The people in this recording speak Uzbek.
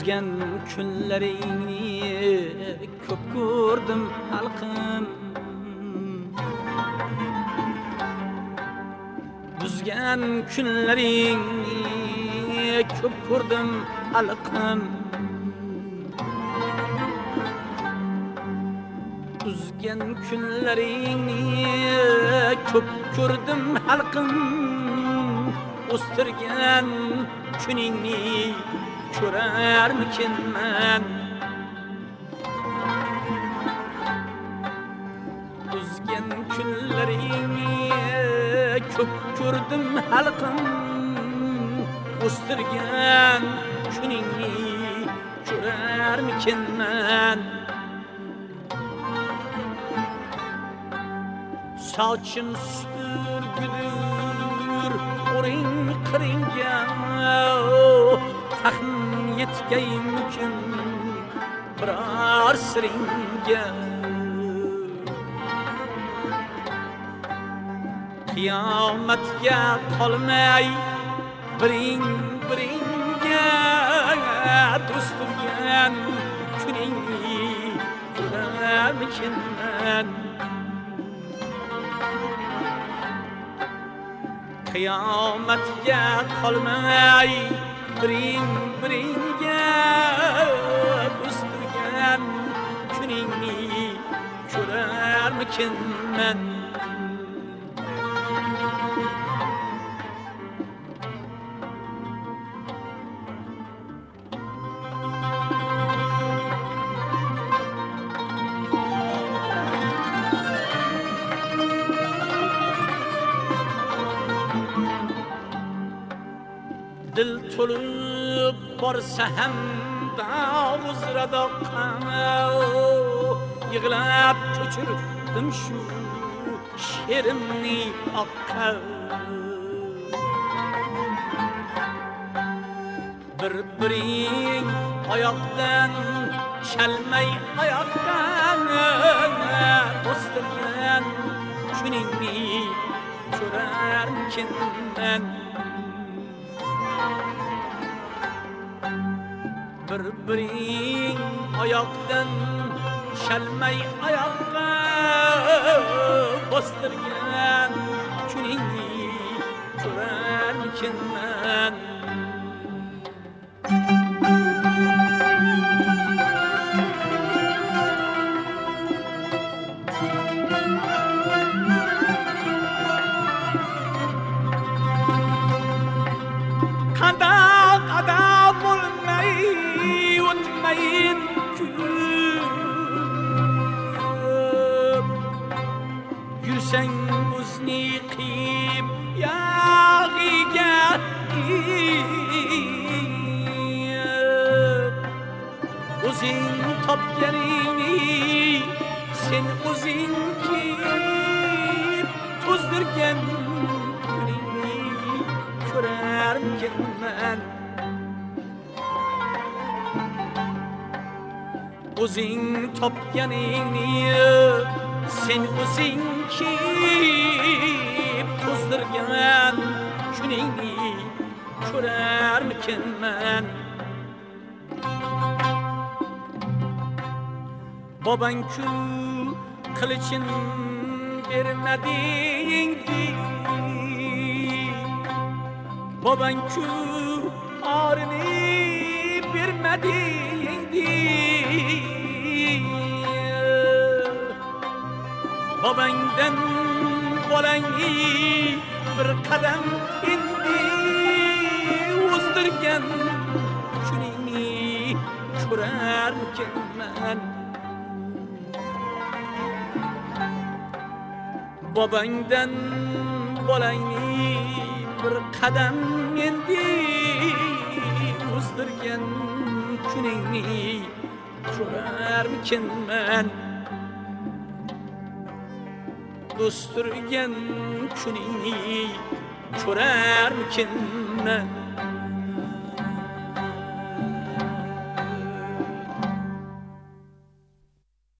Uzgan kunlaringni ko'p ko'rdim halqim. Uzgan kunlaringni ko'p ko'rdim halqim. Uzgan kunlaringni ko'p ko'rdim halqim. O'stirgan kuningni ko'rarmikinman. Uzgan kunlaringni ko'p ko'rdim halqim. O'stirgan kuningni ko'rarmikinman. Sochim süpürgüdür o'ring qiringa. Fahim yetgaymikin biror siringa. Qiyomatga qolmay biringga do'sturgan kuningni ko'rarmikinman. Qiyomatga qolmay biringga do'sturgan kuningni ko'rarmikinman. Dil to'lib borsa ham uzrada yig'lab ko'chirdim shu she'rimni oqqa. Bir-biring oyoqdan chalmay oyoqdan o'stirgan kuningni ko'rarmikinman. Bir-biring oyoqdan chalmay oyoqqa bostirgan kuningni ko'rarmikinman. Qada bo'lmay o'tmayin kun. Yursang o'zni qiyib yog'iga o'zing topganingni sen o'zing kiyib to'zdirgan kuningni ko'rarmikinman. O'zing topganingni sen o'zing kiyib to'zdirgan kuningni ko'rarmikinman. Bobang-ku qilichin bermadingdi. Bobang-ku orini bermadingdi. Bobangdan bolangni bir qadam endi o'zdirgan kuningni ko'rarmikinman. Bobangdan bolangni bir qadam endi o'zdirgan kuningni ko'rarmikinman. Do'sturgan kuningni ko'rarmikinman.